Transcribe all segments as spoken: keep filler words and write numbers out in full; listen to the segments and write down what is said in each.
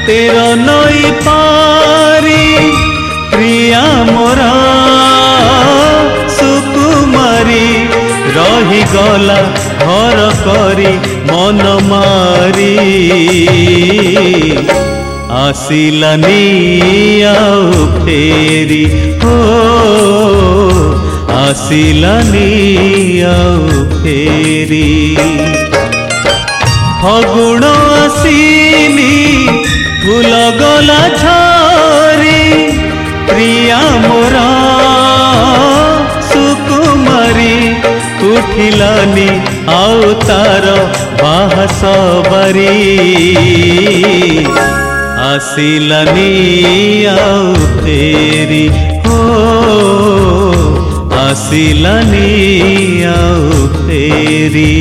तेरो नई पारी प्रिया मोरा सुकुमारी रही गला घर करी मन मारी आसिलानी आउ फेरी हो आसिलानी आउ फेरी फगुण आसीनी फूल गला झरी प्रिया मोरा सुकुमारी उठिलानी आउ तार बाहस बारी आसिलानी आउ फेरी हो आसिलानी आउ फेरी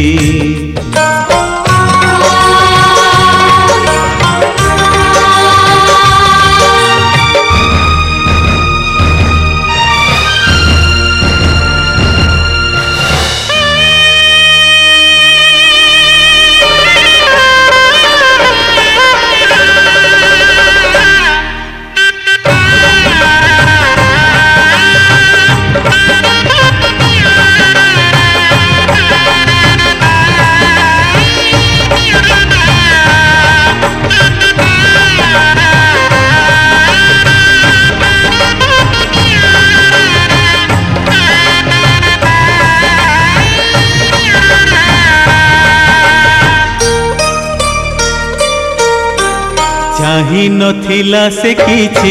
चाही नथिला से किछि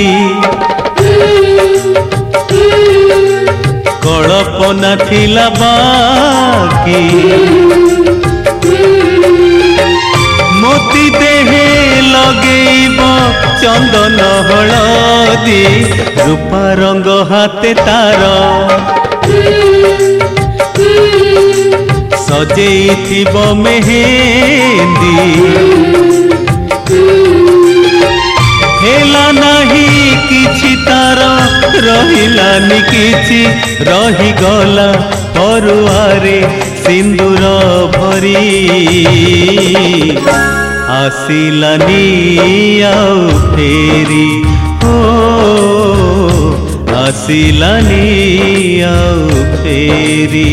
कल्पना थिला बाकी मोती देहे लगेब चंदन हलदी रूपा रंग हाथे तार सजेइथिब मेहेंदी हेला नहीं किछि तार रहिलानी किछि रही गला परुआरे सिंदूर भरी आसिलानी आउ फेरी हो आसिलानी आउ फेरी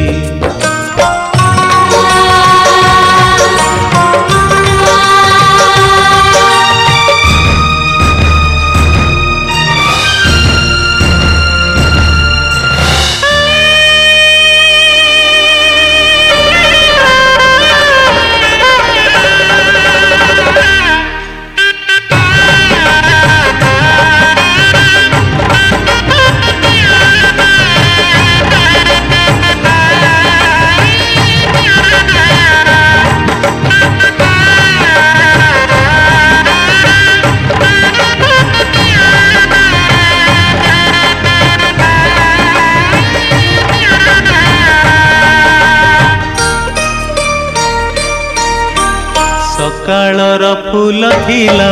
सकाळर फूल थिला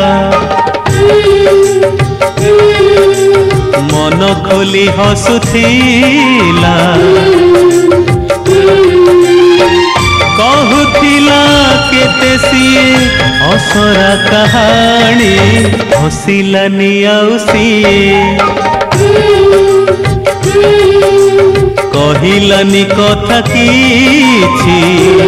मन खोली हसुथिला कहूथिला केते सिए हसरा कहानी हसिलानी आउ सिए कहिलानी कथा किछि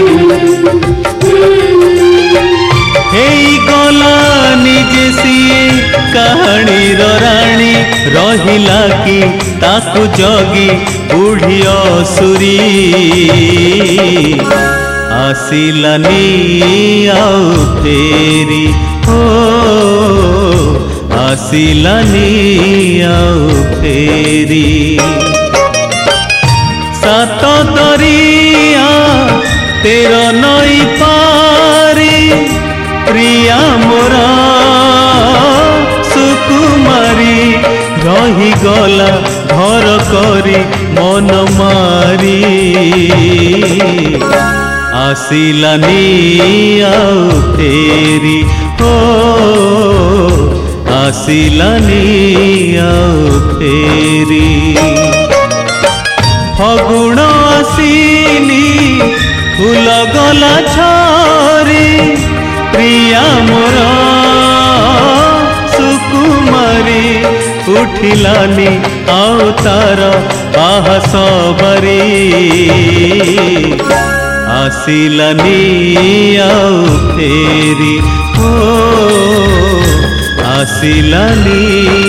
हेई गला निजे सिए कहानी राणी रहिला कि ताकु जगी बुढ़ी असुरी आसिलानी आउ फेरी हो आसिलानी आउ फेरी सात दरिया तेरो नई पारी प्रिया मोरा सुकुमारी रही गला घर करी मन मारी आसिलानी आउ फेरी हो आसिलानी आउ फेरी फगुण आसीनी फूल गला झरी प्रिया मोरा उठिलानी आउ तार बाहस बारी आसिलानी आउ फेरी ओ आसिलानी।